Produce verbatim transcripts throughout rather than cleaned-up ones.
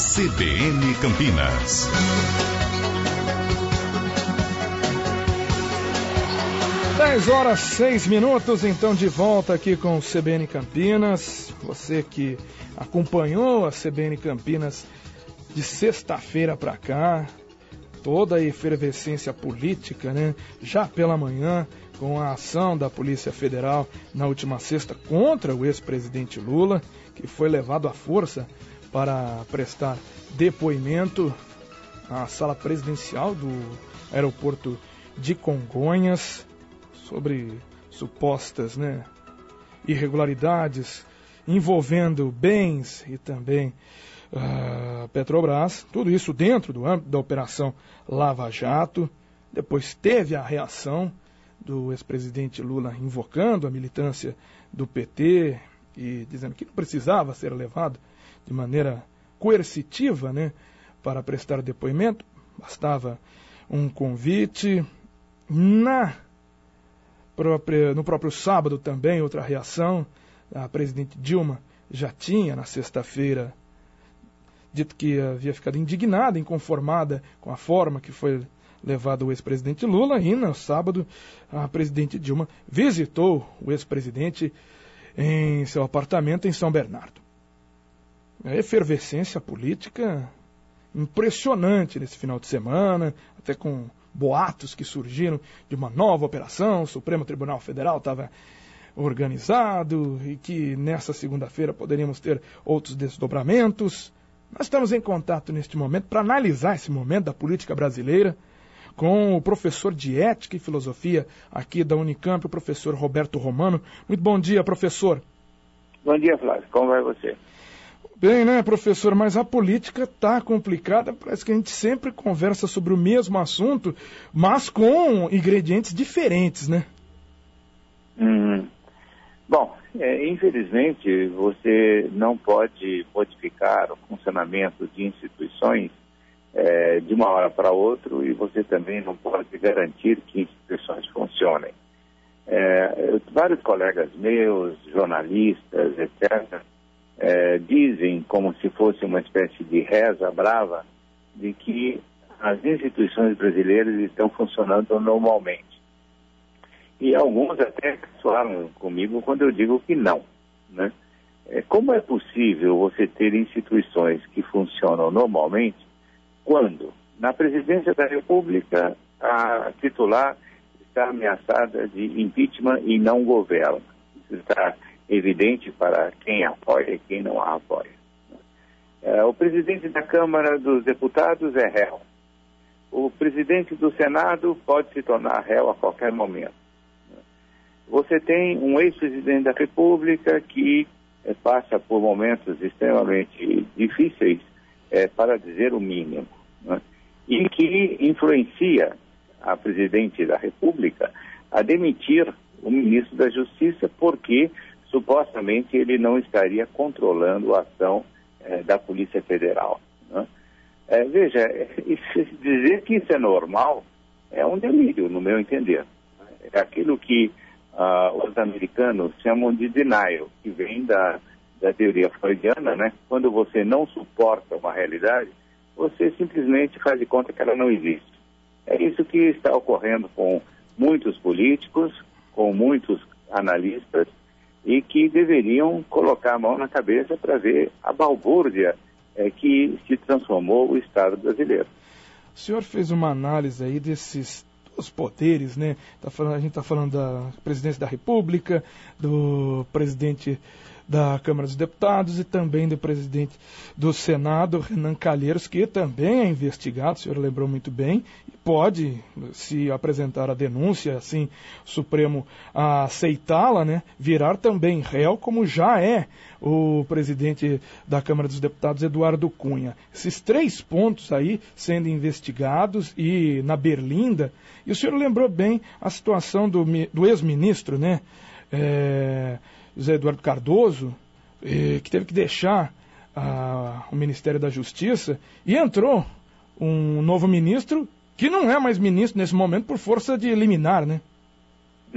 C B N Campinas. dez horas, seis minutos, então de volta aqui com o C B N Campinas. Você que acompanhou a C B N Campinas de sexta-feira para cá, toda a efervescência política, né? Já pela manhã, com a ação da Polícia Federal na última sexta contra o ex-presidente Lula, que foi levado à força para prestar depoimento à sala presidencial do aeroporto de Congonhas sobre supostas, né, irregularidades envolvendo bens e também a uh, Petrobras. Tudo isso dentro do âmbito da Operação Lava Jato. Depois teve a reação do ex-presidente Lula invocando a militância do P T e dizendo que não precisava ser levado de maneira coercitiva, né, para prestar depoimento. Bastava um convite. Na própria, no próprio sábado também, outra reação. A presidente Dilma já tinha, na sexta-feira, dito que havia ficado indignada, inconformada com a forma que foi levado o ex-presidente Lula, e no sábado a presidente Dilma visitou o ex-presidente em seu apartamento em São Bernardo. A efervescência política impressionante nesse final de semana, até com boatos que surgiram de uma nova operação. O Supremo Tribunal Federal estava organizado e que nessa segunda-feira poderíamos ter outros desdobramentos. Nós estamos em contato neste momento para analisar esse momento da política brasileira com o professor de Ética e Filosofia aqui da Unicamp, o professor Roberto Romano. Muito bom dia, professor. Bom dia, Flávio. Como vai você? Bem, né, professor? Mas a política está complicada. Parece que a gente sempre conversa sobre o mesmo assunto, mas com ingredientes diferentes, né? Hum. Bom, é, infelizmente você não pode modificar o funcionamento de instituições é, de uma hora para outra, e você também não pode garantir que instituições funcionem. É, vários colegas meus, jornalistas, etcétera, é, dizem, como se fosse uma espécie de reza brava, de que as instituições brasileiras estão funcionando normalmente. E alguns até falam comigo quando eu digo que não, né? É, como é possível você ter instituições que funcionam normalmente quando, na presidência da República, a titular está ameaçada de impeachment e não governa? Isso está evidente para quem apoia e quem não a apoia. É, o presidente da Câmara dos Deputados é réu. O presidente do Senado pode se tornar réu a qualquer momento. Você tem um ex-presidente da República que é, passa por momentos extremamente difíceis, é, para dizer o mínimo, né? E que influencia a presidente da República a demitir o ministro da Justiça porque supostamente ele não estaria controlando a ação é, da Polícia Federal, né? É, veja, isso, dizer que isso é normal é um delírio, no meu entender. É aquilo que uh, os americanos chamam de denial, que vem da, da teoria freudiana, né? Quando você não suporta uma realidade, você simplesmente faz de conta que ela não existe. É isso que está ocorrendo com muitos políticos, com muitos analistas, e que deveriam colocar a mão na cabeça para ver a balbúrdia é, que se transformou o Estado brasileiro. O senhor fez uma análise aí desses os poderes, né? Tá falando, a gente está falando da presidência da República, do presidente da Câmara dos Deputados e também do presidente do Senado, Renan Calheiros, que também é investigado, o senhor lembrou muito bem, e pode, se apresentar a denúncia, assim, o Supremo aceitá-la, né, virar também réu, como já é o presidente da Câmara dos Deputados, Eduardo Cunha. Esses três pontos aí sendo investigados e na berlinda, e o senhor lembrou bem a situação do, do ex-ministro, né, é, José Eduardo Cardoso, eh, que teve que deixar ah, o Ministério da Justiça, e entrou um novo ministro que não é mais ministro nesse momento por força de liminar, né?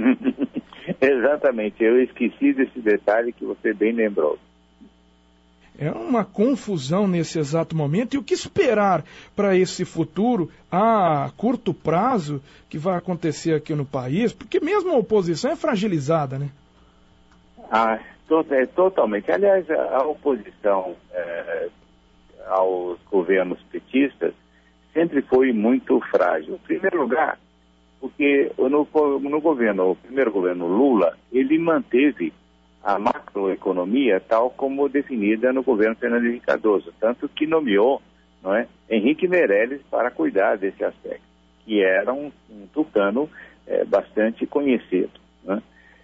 Exatamente, eu esqueci desse detalhe que você bem lembrou. é uma confusão nesse exato momento. E o que esperar para esse futuro a curto prazo que vai acontecer aqui no país? Porque mesmo a oposição é fragilizada, né? Ah, to- é, totalmente. Aliás, a, a oposição é, aos governos petistas sempre foi muito frágil. Em primeiro lugar, porque no, no governo, o primeiro governo Lula, ele manteve a macroeconomia tal como definida no governo Fernando Henrique Cardoso, tanto que nomeou, não é, Henrique Meirelles para cuidar desse aspecto, que era um, um tucano é, bastante conhecido, né?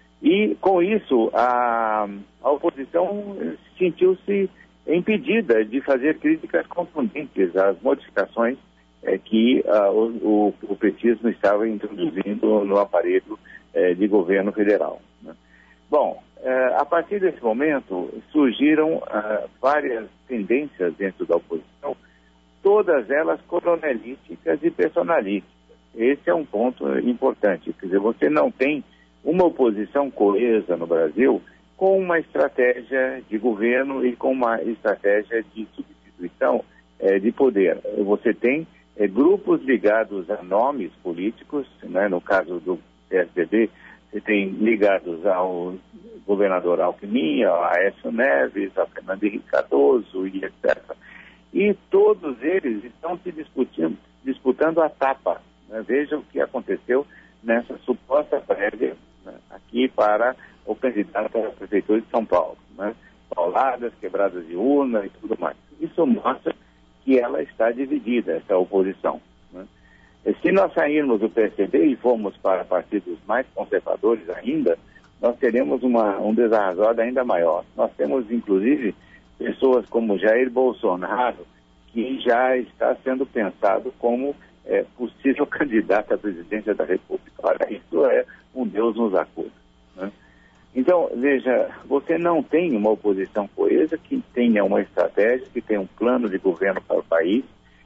E com isso a, a oposição sentiu-se impedida de fazer críticas contundentes às modificações é, que uh, o, o, o petismo estava introduzindo no aparelho é, de governo federal, né? Bom, uh, a partir desse momento surgiram uh, várias tendências dentro da oposição, todas elas coronelísticas e personalísticas. Esse é um ponto importante, quer dizer, você não tem uma oposição coesa no Brasil com uma estratégia de governo e com uma estratégia de substituição eh, de poder. Você tem eh, grupos ligados a nomes políticos, né? No caso do P S D B, você tem ligados ao governador Alckmin, a Aécio Neves, a Fernando Henrique Cardoso e etcétera. E todos eles estão se disputando, disputando a tapa, né? Veja o que aconteceu nessa suposta prévia, né, aqui para o candidato à Prefeitura de São Paulo, né? Pauladas, quebradas de urna e tudo mais. Isso mostra que ela está dividida, essa oposição, né? E se nós sairmos do P S D B e formos para partidos mais conservadores ainda, nós teremos uma, um desarrazoado ainda maior. Nós temos, inclusive, pessoas como Jair Bolsonaro, que já está sendo pensado como é, possível candidato à presidência da República. Olha, isso é um Deus nos acuda, né? Então, veja, você não tem uma oposição coesa que tenha uma estratégia, que tenha um plano de governo para o país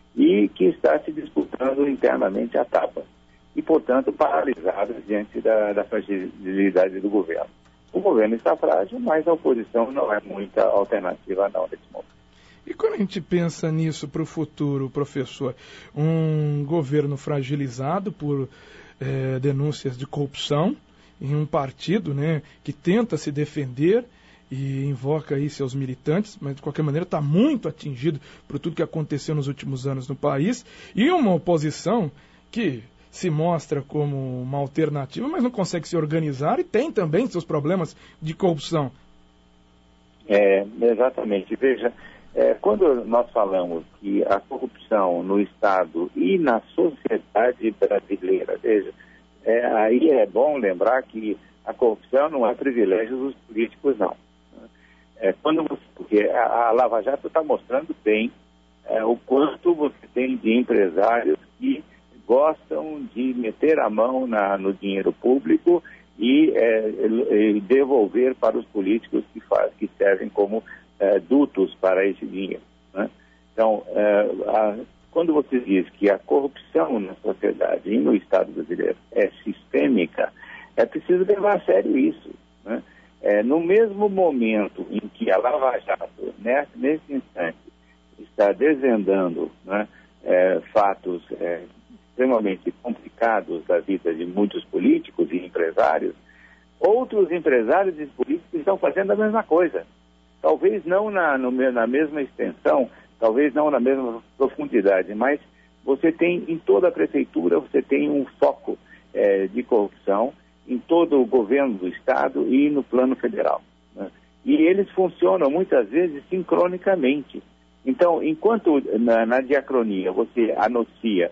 e que está se disputando internamente a tapa e, portanto, paralisada diante da, da fragilidade do governo. O governo está frágil, mas a oposição não é muita alternativa não nesse momento. E quando a gente pensa nisso para o futuro, professor, um governo fragilizado por é, denúncias de corrupção em um partido, né, que tenta se defender e invoca aí seus militantes, mas de qualquer maneira está muito atingido por tudo que aconteceu nos últimos anos no país, e uma oposição que se mostra como uma alternativa, mas não consegue se organizar e tem também seus problemas de corrupção. É, exatamente. Veja, É, quando nós falamos que a corrupção no Estado e na sociedade brasileira, veja, é, aí é bom lembrar que a corrupção não é privilégio dos políticos, não. É, quando você, porque a, a Lava Jato está mostrando bem é, o quanto você tem de empresários que gostam de meter a mão na, no dinheiro público e, é, e devolver para os políticos que, faz, que servem como É, dutos para esse dinheiro, né? Então, é, a, quando você diz que a corrupção na sociedade e no Estado brasileiro é sistêmica, é preciso levar a sério isso, né? É, no mesmo momento em que a Lava Jato, nesse, nesse instante, está desvendando, né, é, fatos é, extremamente complicados da vida de muitos políticos e empresários, outros empresários e políticos estão fazendo a mesma coisa. Talvez não na, no, na mesma extensão, talvez não na mesma profundidade, mas você tem em toda a prefeitura, você tem um foco é, de corrupção em todo o governo do Estado e no plano federal, né? E eles funcionam muitas vezes sincronicamente. Então, enquanto na, na diacronia você anuncia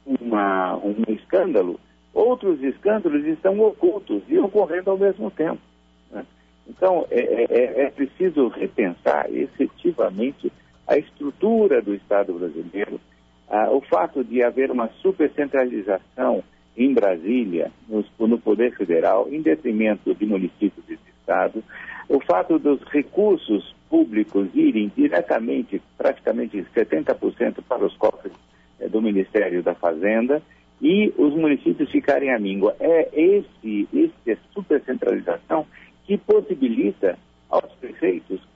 uma, um escândalo, outros escândalos estão ocultos e ocorrendo ao mesmo tempo, né? Então, é, é, é preciso repensar efetivamente a estrutura do Estado brasileiro, ah, o fato de haver uma supercentralização em Brasília, no, no Poder Federal, em detrimento de municípios e de Estado, o fato dos recursos públicos irem diretamente, praticamente setenta por cento para os cofres eh, do Ministério da Fazenda, e os municípios ficarem à míngua. É esse, essa supercentralização que possibilita aos prefeitos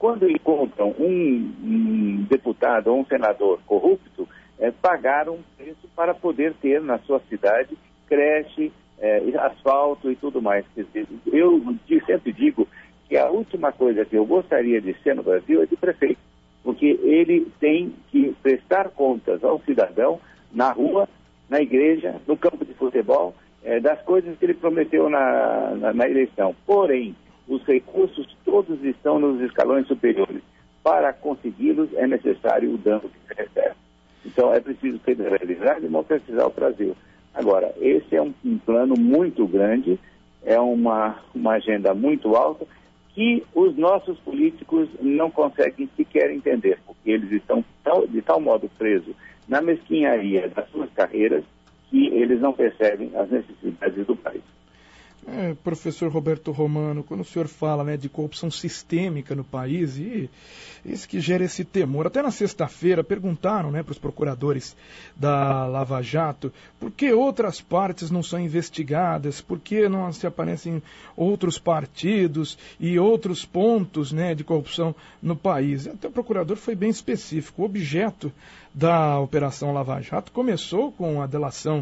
quando encontram um, um deputado ou um senador corrupto, é, pagaram um preço para poder ter na sua cidade creche, é, asfalto e tudo mais. Quer dizer, eu sempre digo que a última coisa que eu gostaria de ser no Brasil é de prefeito, porque ele tem que prestar contas ao cidadão na rua, na igreja, no campo de futebol, é, das coisas que ele prometeu na, na, na eleição. Porém, os recursos todos estão nos escalões superiores. Para consegui-los é necessário o dano que se recebe. Então é preciso federalizar e democratizar o Brasil. Agora, esse é um, um plano muito grande, é uma, uma agenda muito alta, que os nossos políticos não conseguem sequer entender, porque eles estão tal, de tal modo presos na mesquinharia das suas carreiras que eles não percebem as necessidades do país. É, professor Roberto Romano, quando o senhor fala, né, de corrupção sistêmica no país, e isso que gera esse temor. Até na sexta-feira perguntaram, né, para os procuradores da Lava Jato por que outras partes não são investigadas, por que não se aparecem outros partidos e outros pontos, né, de corrupção no país. Até o procurador foi bem específico. O objeto da Operação Lava Jato começou com a delação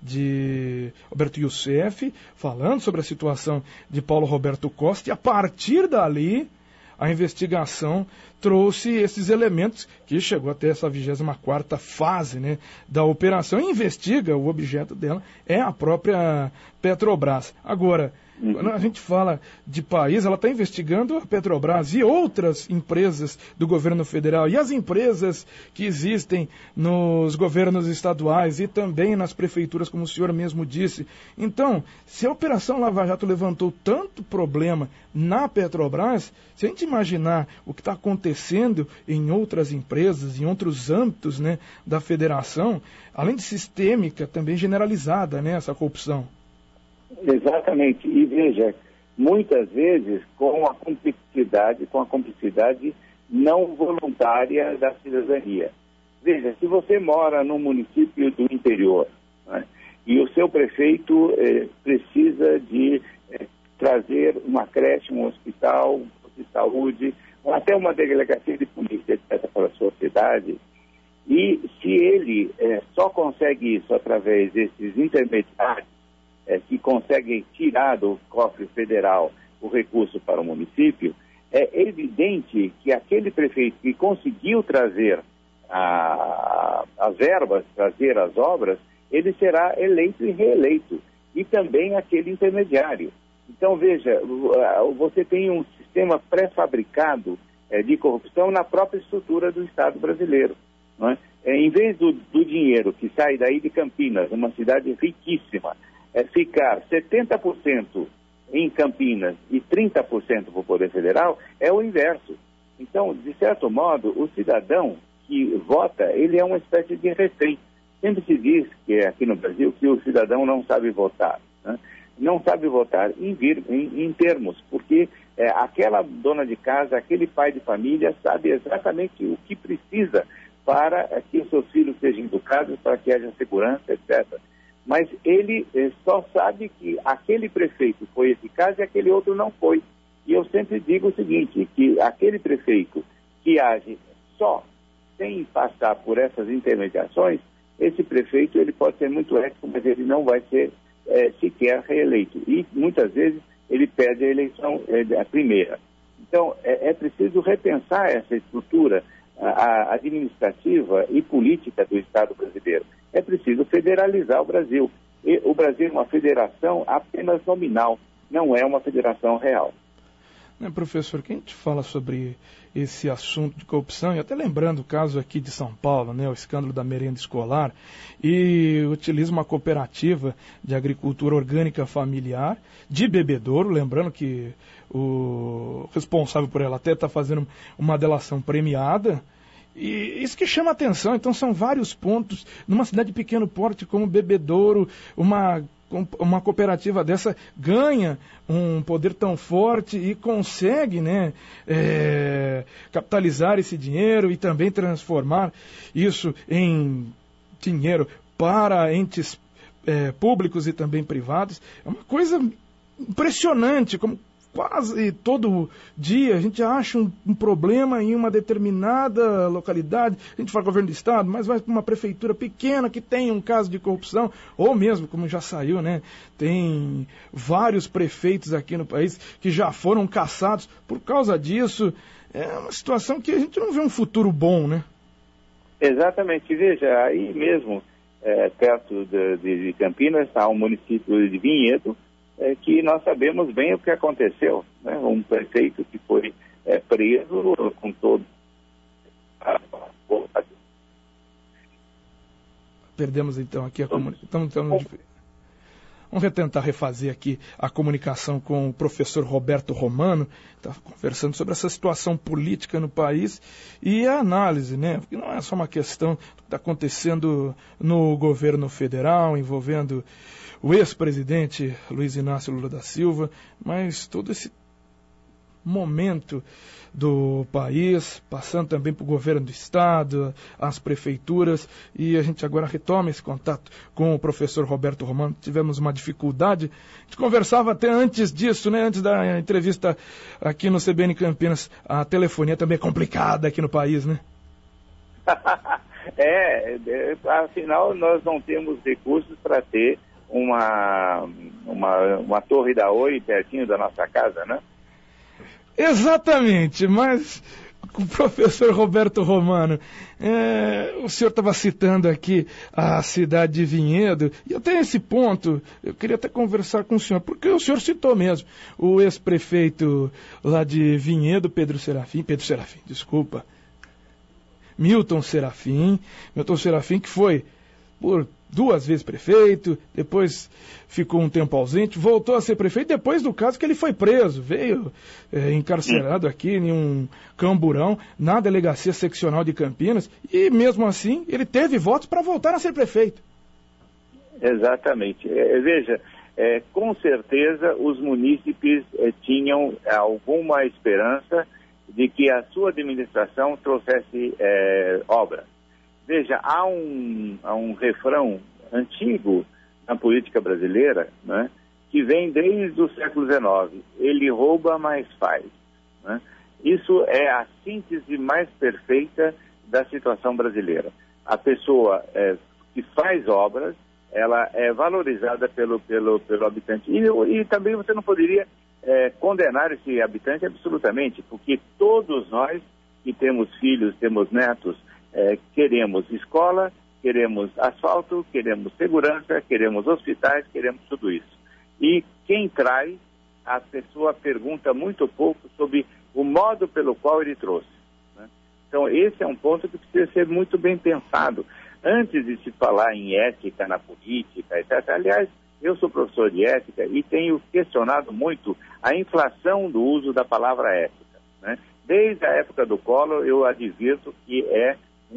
de Roberto Youssef, falando sobre a situação de Paulo Roberto Costa, e a partir dali a investigação trouxe esses elementos que chegou até essa vigésima quarta fase, né, da operação, e investiga, o objeto dela é a própria Petrobras. Agora, quando a gente fala de país, ela está investigando a Petrobras e outras empresas do governo federal e as empresas que existem nos governos estaduais e também nas prefeituras, como o senhor mesmo disse. Então, se a Operação Lava Jato levantou tanto problema na Petrobras, se a gente imaginar o que está acontecendo em outras empresas, em outros âmbitos, né, da federação, além de sistêmica, também generalizada, né, essa corrupção. Exatamente. E veja, muitas vezes com a cumplicidade, com a cumplicidade não voluntária da cidadania. Veja, se você mora num município do interior, né, e o seu prefeito eh, precisa de eh, trazer uma creche, um hospital, um posto de saúde, ou até uma delegacia de polícia, etcétera, para a sua cidade, e se ele eh, só consegue isso através desses intermediários, É, que conseguem tirar do cofre federal o recurso para o município, é evidente que aquele prefeito que conseguiu trazer a, as verbas, trazer as obras, ele será eleito e reeleito. E também aquele intermediário. Então, veja, você tem um sistema pré-fabricado é, de corrupção na própria estrutura do Estado brasileiro. Não é? É, em vez do, do dinheiro que sai daí de Campinas, uma cidade riquíssima, é ficar setenta por cento em Campinas e trinta por cento para o Poder Federal, é o inverso. Então, de certo modo, o cidadão que vota, ele é uma espécie de refém. Sempre se diz, que é aqui no Brasil, que o cidadão não sabe votar. Né? Não sabe votar em, vir, em, em termos, porque é, aquela dona de casa, aquele pai de família, sabe exatamente o que precisa para que os seus filhos sejam educados, para que haja segurança, etcétera. Mas ele eh, só sabe que aquele prefeito foi eficaz e aquele outro não foi. E eu sempre digo o seguinte, que aquele prefeito que age só sem passar por essas intermediações, esse prefeito ele pode ser muito ético, mas ele não vai ser eh, sequer reeleito. E muitas vezes ele perde a eleição eh, a primeira. Então é, é preciso repensar essa estrutura a, administrativa e política do Estado brasileiro. É preciso federalizar o Brasil. E o Brasil é uma federação apenas nominal, não é uma federação real. Né, professor, que a gente fala sobre esse assunto de corrupção, e até lembrando o caso aqui de São Paulo, né, o escândalo da merenda escolar, e utiliza uma cooperativa de agricultura orgânica familiar de Bebedouro, lembrando que o responsável por ela até está fazendo uma delação premiada. E isso que chama a atenção. Então são vários pontos numa cidade de pequeno porte como Bebedouro, uma, uma cooperativa dessa ganha um poder tão forte e consegue, né, é, capitalizar esse dinheiro e também transformar isso em dinheiro para entes é, públicos e também privados. É uma coisa impressionante como quase todo dia a gente acha um, um problema em uma determinada localidade, a gente fala governo do estado, mas vai para uma prefeitura pequena que tem um caso de corrupção, ou mesmo, como já saiu, né, tem vários prefeitos aqui no país que já foram caçados por causa disso. É uma situação que a gente não vê um futuro bom, né? Exatamente. Veja, aí mesmo, é, perto de, de Campinas, está o município de Vinhedo, é, que nós sabemos bem o que aconteceu, né? Um prefeito que foi é, preso com todo... Perdemos então aqui a comunicação. Estamos... Vamos tentar refazer aqui a comunicação com o professor Roberto Romano, está conversando sobre essa situação política no país e a análise, né? Porque não é só uma questão que está acontecendo no governo federal, envolvendo o ex-presidente Luiz Inácio Lula da Silva, mas todo esse momento do país, passando também para o governo do estado, as prefeituras, e a gente agora retoma esse contato com o professor Roberto Romano. Tivemos uma dificuldade, a gente conversava até antes disso, né, antes da entrevista aqui no C B N Campinas. A telefonia também é complicada aqui no país, né? é, é, afinal nós não temos recursos para ter uma, uma, uma torre da Oi pertinho da nossa casa, né? Exatamente, mas o professor Roberto Romano, é, o senhor estava citando aqui a cidade de Vinhedo, e até esse ponto eu queria até conversar com o senhor, porque o senhor citou mesmo o ex-prefeito lá de Vinhedo, Pedro Serafim, Pedro Serafim, desculpa, Milton Serafim, Milton Serafim que foi por duas vezes prefeito, depois ficou um tempo ausente, voltou a ser prefeito depois do caso que ele foi preso, veio é, encarcerado aqui em um camburão na delegacia seccional de Campinas e mesmo assim ele teve votos para voltar a ser prefeito. Exatamente. É, veja, é, com certeza os munícipes é, tinham alguma esperança de que a sua administração trouxesse é, obra. Veja, há um, há um refrão antigo na política brasileira, né, que vem desde o século dezenove. Ele rouba, mas faz. Né? Isso é a síntese mais perfeita da situação brasileira. A pessoa é, que faz obras, ela é valorizada pelo, pelo, pelo habitante. E, e também você não poderia é, condenar esse habitante absolutamente, porque todos nós que temos filhos, temos netos, É, queremos escola, queremos asfalto, queremos segurança, queremos hospitais, queremos tudo isso. E quem traz, a pessoa pergunta muito pouco sobre o modo pelo qual ele trouxe. Né? Então esse é um ponto que precisa ser muito bem pensado. Antes de se falar em ética na política, etcétera. Aliás, eu sou professor de ética e tenho questionado muito a inflação do uso da palavra ética. Né? Desde a época do Collor eu advirto que é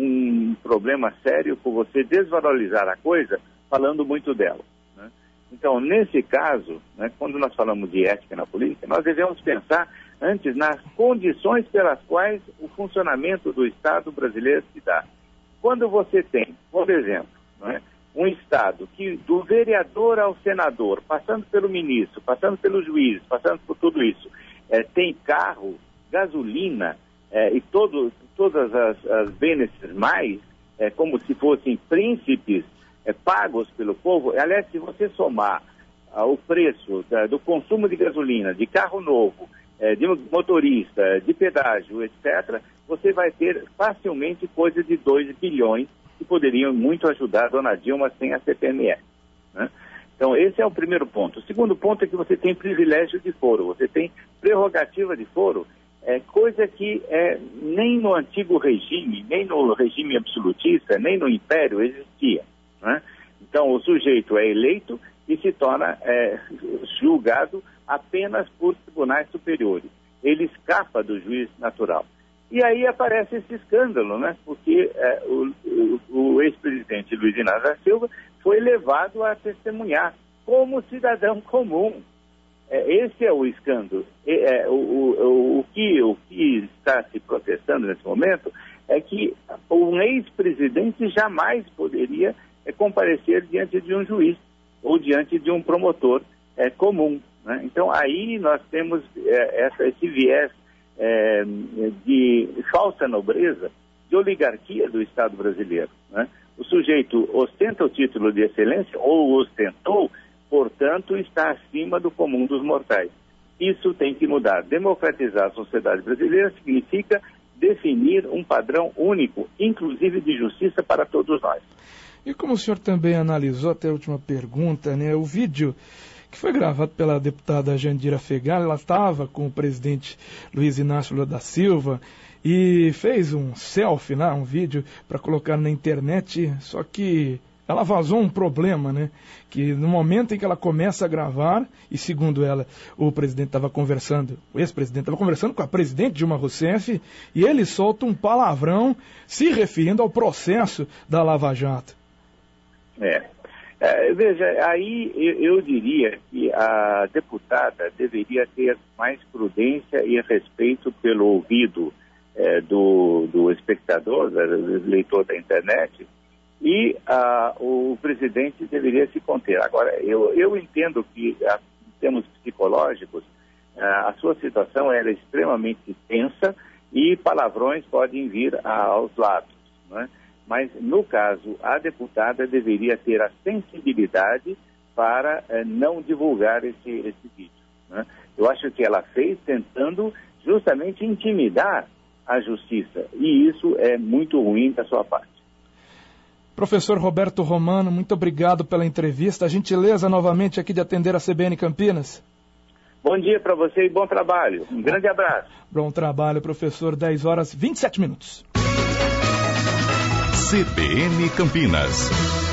um problema sério por você desvalorizar a coisa falando muito dela. Né? Então, nesse caso, né, quando nós falamos de ética na política, nós devemos pensar antes nas condições pelas quais o funcionamento do Estado brasileiro se dá. Quando você tem, por exemplo, né, um Estado que do vereador ao senador, passando pelo ministro, passando pelos juízes, passando por tudo isso, é, tem carro, gasolina, É, e todo, todas as, as benefícios mais, é, como se fossem príncipes é, pagos pelo povo. Aliás, se você somar ah, o preço da, do consumo de gasolina, de carro novo, é, de motorista, de pedágio, etcétera, você vai ter facilmente coisa de dois bilhões que poderiam muito ajudar a dona Dilma sem a C P M F. Né? Então, esse é o primeiro ponto. O segundo ponto é que você tem privilégio de foro, você tem prerrogativa de foro, É coisa que é, nem no antigo regime, nem no regime absolutista, nem no Império existia. Né? Então, o sujeito é eleito e se torna é, julgado apenas por tribunais superiores. Ele escapa do juiz natural. E aí aparece esse escândalo, né? Porque é, o, o, o ex-presidente Luiz Inácio da Silva foi levado a testemunhar como cidadão comum. Esse é o escândalo. É, o, o, o, que, o que está se protestando nesse momento é que um ex-presidente jamais poderia é, comparecer diante de um juiz ou diante de um promotor é, comum. né? Então, aí nós temos é, essa, esse viés é, de falsa nobreza, de oligarquia do Estado brasileiro, né? O sujeito ostenta o título de excelência, ou ostentou, portanto, está acima do comum dos mortais. Isso tem que mudar. Democratizar a sociedade brasileira significa definir um padrão único, inclusive de justiça para todos nós. E como o senhor também analisou, até a última pergunta, né, o vídeo que foi gravado pela deputada Jandira Fegali, ela estava com o presidente Luiz Inácio Lula da Silva e fez um selfie, né, um vídeo para colocar na internet, só que ela vazou um problema, né? Que no momento em que ela começa a gravar, e segundo ela, o presidente estava conversando, o ex-presidente estava conversando com a presidente Dilma Rousseff, e ele solta um palavrão se referindo ao processo da Lava Jato. É. é veja, aí eu, eu diria que a deputada deveria ter mais prudência e respeito pelo ouvido é, do, do espectador, do leitor da internet, e uh, o presidente deveria se conter. Agora, eu, eu entendo que, uh, em termos psicológicos, uh, a sua situação era extremamente tensa e palavrões podem vir uh, aos lados, né? Mas, no caso, a deputada deveria ter a sensibilidade para uh, não divulgar esse, esse vídeo, né? Eu acho que ela fez tentando justamente intimidar a justiça, e isso é muito ruim da sua parte. Professor Roberto Romano, muito obrigado pela entrevista. A gentileza novamente aqui de atender a C B N Campinas. Bom dia para você e bom trabalho. Um grande abraço. Bom trabalho, professor. dez horas e vinte e sete minutos. C B N Campinas.